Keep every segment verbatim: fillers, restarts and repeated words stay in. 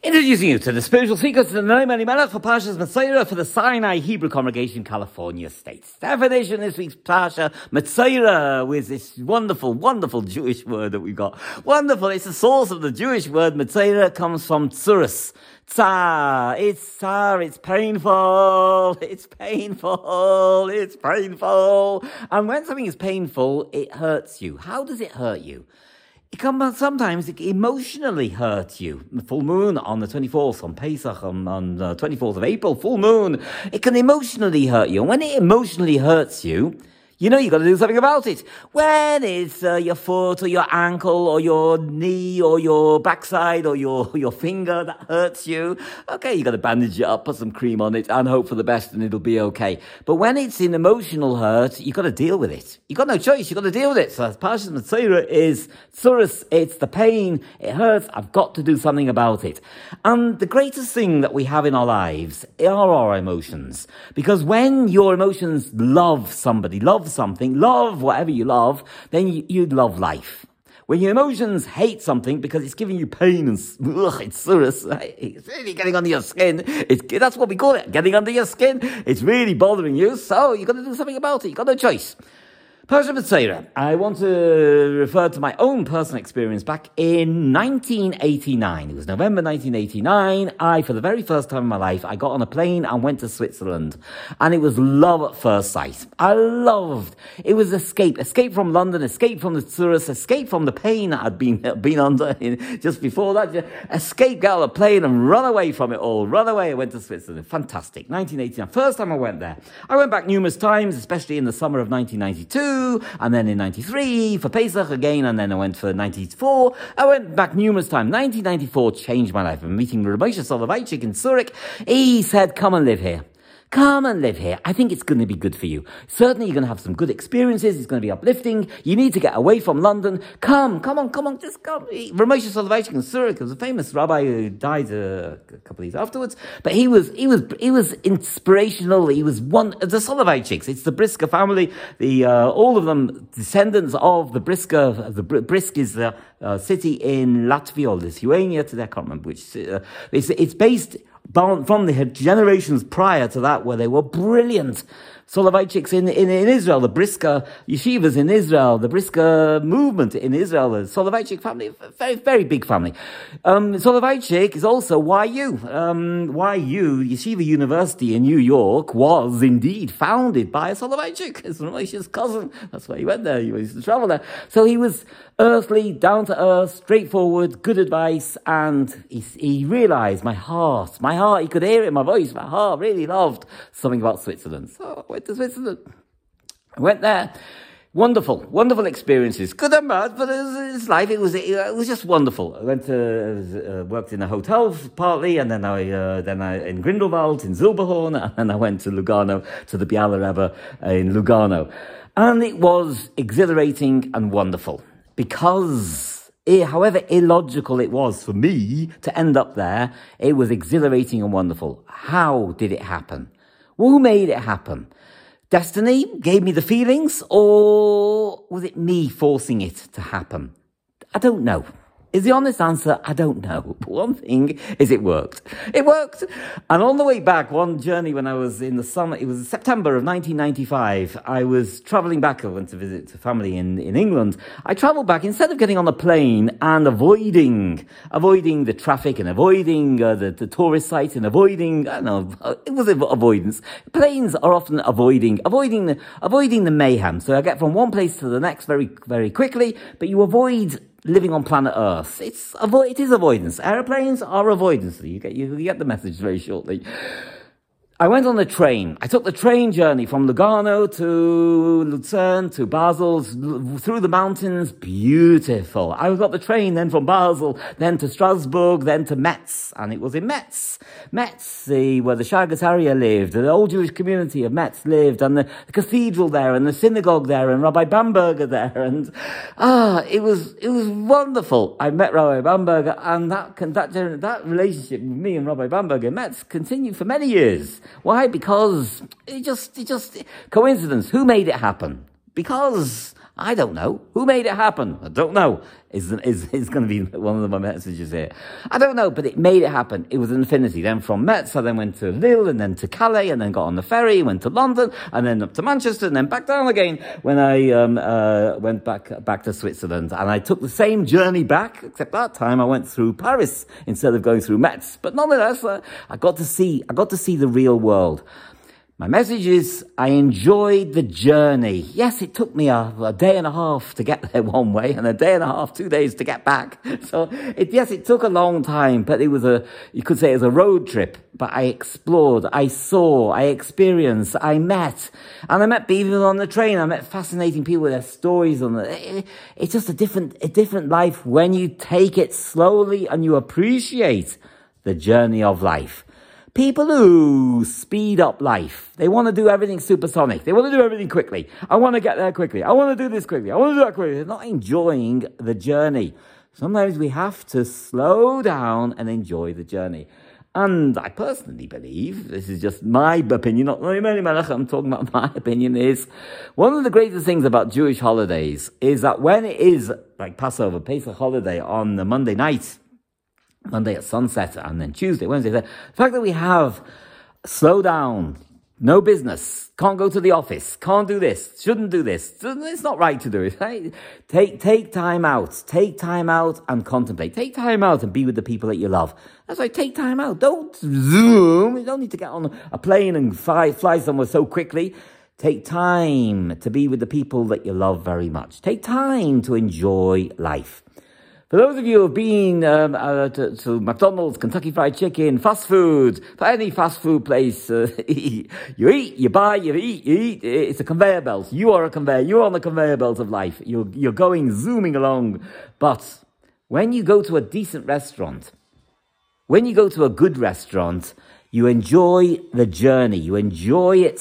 Introducing you to the spiritual secrets of the Noimani Melech for Parshas Metzora for the Sinai Hebrew Congregation, California States. Definition this week's Parsha, Metzora, with this wonderful, wonderful Jewish word that we've got. Wonderful. It's the source of the Jewish word. Metzora comes from tsurus. Tsar. It's tsar. It's painful. It's painful. It's painful. And when something is painful, it hurts you. How does it hurt you? It can sometimes it emotionally hurt you. The full moon on the twenty-fourth, on Pesach, on, on the twenty-fourth of April, full moon. It can emotionally hurt you. And when it emotionally hurts you, you know you've got to do something about it. When it's uh, your foot or your ankle or your knee or your backside or your, your finger that hurts you, okay, you've got to bandage it up, put some cream on it and hope for the best and it'll be okay. But when it's an emotional hurt, you've got to deal with it. You've got no choice. You've got to deal with it. So Parshas Metzora is tsurus. It's the pain. It hurts. I've got to do something about it. And the greatest thing that we have in our lives are our emotions. Because when your emotions love somebody, love something, love whatever you love, then you, you love life. When your emotions hate something because it's giving you pain and ugh, it's tsurus, it's really getting under your skin. It's, that's what we call it, getting under your skin. It's really bothering you, so you've got to do something about it. You've got no choice. Parshas Metzora. I want to refer to my own personal experience back in nineteen eighty-nine. It was November nineteen eighty-nine. I, for the very first time in my life, I got on a plane and went to Switzerland. And it was love at first sight. I loved. It was escape. Escape from London, escape from the tsurus, escape from the pain that I'd been, been under in, just before that. Just escape, get on a plane and run away from it all. Run away. I went to Switzerland. Fantastic. nineteen eighty-nine. First time I went there. I went back numerous times, especially in the summer of nineteen ninety-two. And then in ninety-three for Pesach again, and then I went for ninety-four. I went back numerous times. nineteen ninety-four changed my life. I'm meeting Rabbi Moshe Soloveitchik in Zurich. He said, come and live here. Come and live here. I think it's going to be good for you. Certainly you're going to have some good experiences. It's going to be uplifting. You need to get away from London. Come, come on, come on, just come. Rabbi Moshe Soloveitchik in Zurich was a famous rabbi who died uh, a couple of years afterwards. But he was, he was, he was inspirational. He was one, the Soloveitchiks. It's the Brisker family. The, uh, all of them descendants of the Brisker. The Brisk is a uh, city in Latvia or Lithuania today. I can't remember which. Uh, it's, it's based from the generations prior to that, where they were brilliant. Soloveitchiks in, in, in Israel, the Brisker yeshivas in Israel, the Brisker movement in Israel, the Soloveitchik family, very, very big family. Um, Soloveitchik is also Y U. Um, Y U, Yeshiva University in New York, was indeed founded by a Soloveitchik. It's Moshe's cousin. That's why he went there. He used to travel there. So he was earthly, down to earth, straightforward, good advice, and he, he realized my heart, my heart, he could hear it in my voice, my heart really loved something about Switzerland. So I went to Switzerland. I went there. Wonderful, wonderful experiences. Good and bad, but it was, it's life. It was, it was just wonderful. I went to, I was, uh, worked in a hotel partly, and then I, uh, then I, in Grindelwald, in Zilberhorn, and I went to Lugano, to the Biala Rebbe in Lugano. And it was exhilarating and wonderful. Because, it, however illogical it was for me to end up there, it was exhilarating and wonderful. How did it happen? Who made it happen? Destiny gave me the feelings, or was it me forcing it to happen? I don't know. Is the honest answer, I don't know. But one thing is it worked. It worked. And on the way back, one journey when I was in the summer, it was September of nineteen ninety-five, I was travelling back. I went to visit family in, in England. I travelled back, instead of getting on a plane and avoiding, avoiding the traffic and avoiding uh, the, the tourist sites and avoiding, I don't know, it was avoidance. Planes are often avoiding, avoiding the, avoiding the mayhem. So I get from one place to the next very, very quickly, but you avoid living on planet Earth. It's avoid. It is avoidance. Airplanes are avoidance. You get you, you get the message very shortly. I went on the train. I took the train journey from Lugano to Lucerne to Basel, through the mountains. Beautiful. I got the train then from Basel, then to Strasbourg, then to Metz. And it was in Metz. Metz, the, where the Shagataria lived, the old Jewish community of Metz lived, and the, the cathedral there, and the synagogue there, and Rabbi Bamberger there. And, ah, it was, it was wonderful. I met Rabbi Bamberger, and that, that, that relationship with me and Rabbi Bamberger in Metz continued for many years. Why? Because it just, it just, coincidence. Who made it happen? Because I don't know. Who made it happen? I don't know. Is is is going to be one of my messages here. I don't know, but it made it happen. It was an infinity. Then from Metz, I then went to Lille, and then to Calais, and then got on the ferry, went to London, and then up to Manchester, and then back down again when I um, uh, went back back to Switzerland. And I took the same journey back, except that time I went through Paris instead of going through Metz. But nonetheless, uh, I got to see I got to see the real world. My message is, I enjoyed the journey. Yes, it took me a, a day and a half to get there one way, and a day and a half, two days to get back. So, it, yes, it took a long time, but it was a, you could say it was a road trip. But I explored, I saw, I experienced, I met. And I met people on the train. I met fascinating people with their stories on the, it, it's just a different, a different life when you take it slowly and you appreciate the journey of life. People who speed up life, they want to do everything supersonic. They want to do everything quickly. I want to get there quickly. I want to do this quickly. I want to do that quickly. They're not enjoying the journey. Sometimes we have to slow down and enjoy the journey. And I personally believe, this is just my opinion, not I'm talking about my opinion, is one of the greatest things about Jewish holidays is that when it is like Passover, Pesach holiday on the Monday night, Monday at sunset, and then Tuesday, Wednesday. The fact that we have slow down, no business, can't go to the office, can't do this, shouldn't do this. It's not right to do it, right? Take, take time out, take time out and contemplate. Take time out and be with the people that you love. That's right, take time out. Don't zoom. You don't need to get on a plane and fly, fly somewhere so quickly. Take time to be with the people that you love very much. Take time to enjoy life. For those of you who have been um, uh, to, to McDonald's, Kentucky Fried Chicken, fast food, for any fast food place, uh, you eat, you buy, you eat, you eat. It's a conveyor belt. You are a conveyor. You're on the conveyor belt of life. You're, you're going, zooming along. But when you go to a decent restaurant, when you go to a good restaurant, you enjoy the journey. You enjoy it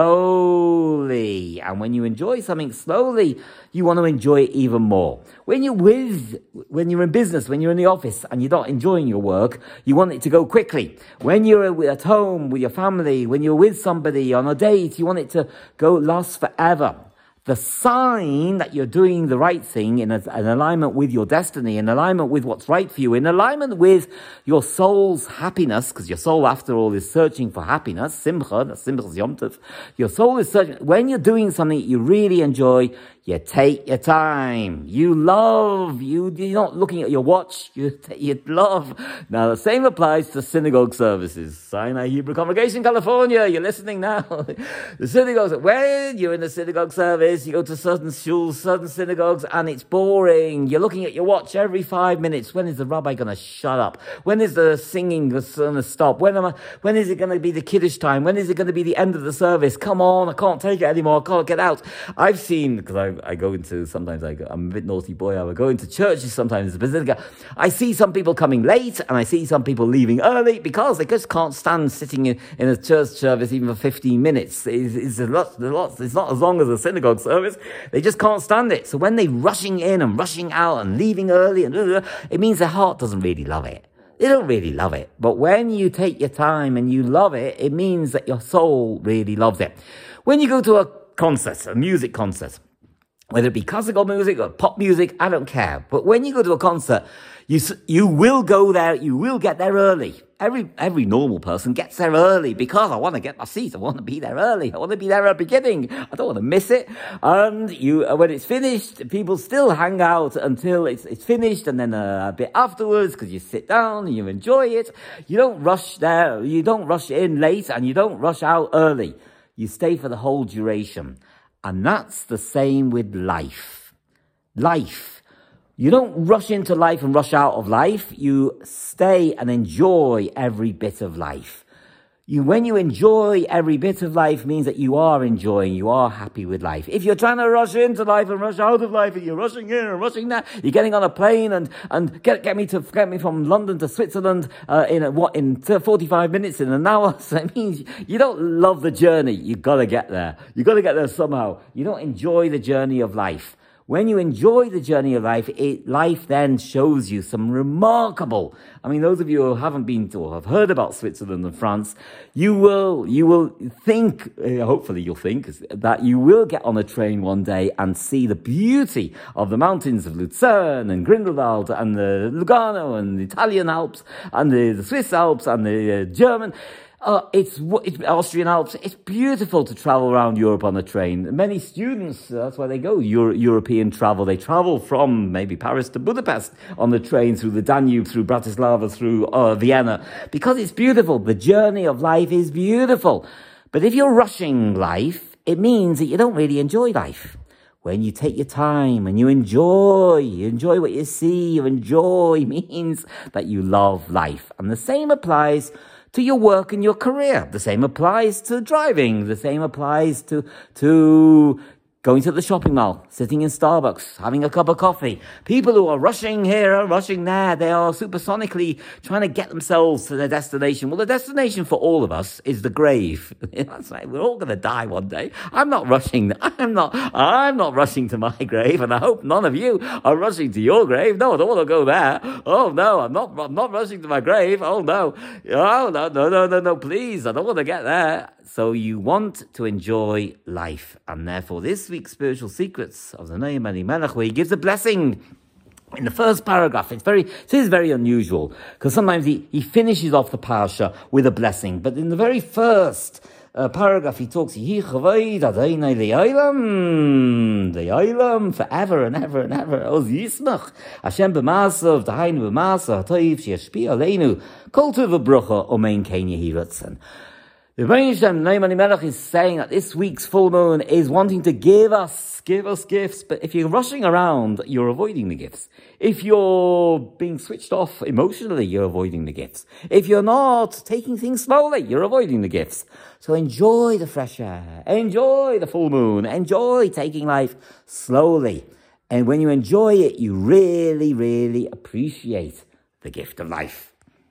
slowly. And when you enjoy something slowly, you want to enjoy it even more. When you're with, when you're in business, when you're in the office and you're not enjoying your work, you want it to go quickly. When you're at home with your family, when you're with somebody on a date, you want it to go last forever. The sign that you're doing the right thing in, a, in alignment with your destiny, in alignment with what's right for you, in alignment with your soul's happiness, because your soul, after all, is searching for happiness, simcha, that's simcha's Yom Tov. Your soul is searching. When you're doing something you really enjoy, you take your time. You love. You, you're not looking at your watch. You, you love. Now, the same applies to synagogue services. Sinai Hebrew Congregation, California. You're listening now. The synagogues, when you're in the synagogue service, you go to certain shuls, certain synagogues, and it's boring. You're looking at your watch every five minutes. When is the rabbi going to shut up? When is the singing going to stop? When am I, when is it going to be the Kiddush time? When is it going to be the end of the service? Come on, I can't take it anymore. I can't get out. I've seen, because I I go into, sometimes I go, I'm a bit naughty boy, I would go into churches sometimes, the Basilica. I see some people coming late, and I see some people leaving early, because they just can't stand sitting in, in a church service even for fifteen minutes. It's, it's, a lot, a lot, it's not as long as a synagogue service. They just can't stand it. So when they're rushing in and rushing out and leaving early, and it means their heart doesn't really love it. They don't really love it. But when you take your time and you love it, it means that your soul really loves it. When you go to a concert, a music concert, whether it be classical music or pop music, I don't care. But when you go to a concert, you you will go there, you will get there early. Every every normal person gets there early because I want to get my seat. I want to be there early. I want to be there at the beginning. I don't want to miss it. And you, when it's finished, people still hang out until it's it's finished, and then a, a bit afterwards, because you sit down and you enjoy it. You don't rush there. You don't rush in late, and you don't rush out early. You stay for the whole duration. And that's the same with life. Life. You don't rush into life and rush out of life. You stay and enjoy every bit of life. You, when you enjoy every bit of life, means that you are enjoying, you are happy with life. If you're trying to rush into life and rush out of life, and you're rushing in and rushing there, you're getting on a plane and, and get, get me to, get me from London to Switzerland, uh, in a, what, in forty-five minutes, in an hour. So that means you don't love the journey. You gotta get there. You gotta get there somehow. You don't enjoy the journey of life. When you enjoy the journey of life, it, life then shows you some remarkable, I mean, those of you who haven't been to or have heard about Switzerland and France, you will, you will think, uh, hopefully you'll think, that you will get on a train one day and see the beauty of the mountains of Lucerne and Grindelwald and the Lugano and the Italian Alps and the, the Swiss Alps and the uh, German Uh, it's, it's Austrian Alps. It's beautiful to travel around Europe on a train. Many students, uh, that's why they go, Euro- European travel. They travel from maybe Paris to Budapest on the train through the Danube, through Bratislava, through uh, Vienna, because it's beautiful. The journey of life is beautiful. But if you're rushing life, it means that you don't really enjoy life. When you take your time and you enjoy, you enjoy what you see, you enjoy means that you love life. And the same applies to your work and your career. The same applies to driving. The same applies to, to going to the shopping mall, sitting in Starbucks, having a cup of coffee. People who are rushing here, rushing there, they are supersonically trying to get themselves to their destination. Well, the destination for all of us is the grave. That's right. We're all going to die one day. I'm not rushing. I'm not, I'm not rushing to my grave, and I hope none of you are rushing to your grave. No, I don't want to go there. Oh, no, I'm not, I'm not rushing to my grave. Oh, no. Oh, no, no, no, no, no, please. I don't want to get there. So you want to enjoy life. And therefore, this week's Spiritual Secrets of the Noam Elimelech, where he gives a blessing in the first paragraph. It's very, it is very unusual, because sometimes he, he finishes off the parasha with a blessing. But in the very first uh, paragraph, he talks, Yehi chavod Adonai le'olam, le'olam, forever and ever and ever. Oz yismach, Hashem b'masav, dahainu b'masav, ha'toiv, she'yashpi aleinu, kol tuv v'brucha, omein kein yehi ratzon. The Rebbeinu Shem Noam Elimelech is saying that this week's full moon is wanting to give us, give us gifts, but if you're rushing around, you're avoiding the gifts. If you're being switched off emotionally, you're avoiding the gifts. If you're not taking things slowly, you're avoiding the gifts. So enjoy the fresh air, enjoy the full moon, enjoy taking life slowly. And when you enjoy it, you really, really appreciate the gift of life.